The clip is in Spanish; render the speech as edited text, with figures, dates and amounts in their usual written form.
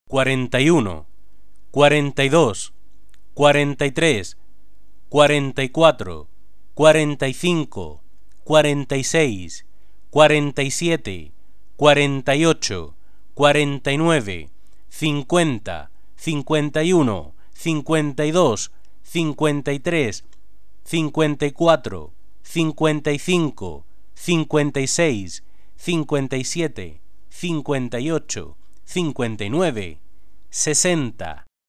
41, 42, 43, 44, 45, 46, 47, 48, 49, 50, 51, 52, 53, 54, 55, 56, 57, 58, 59, 60.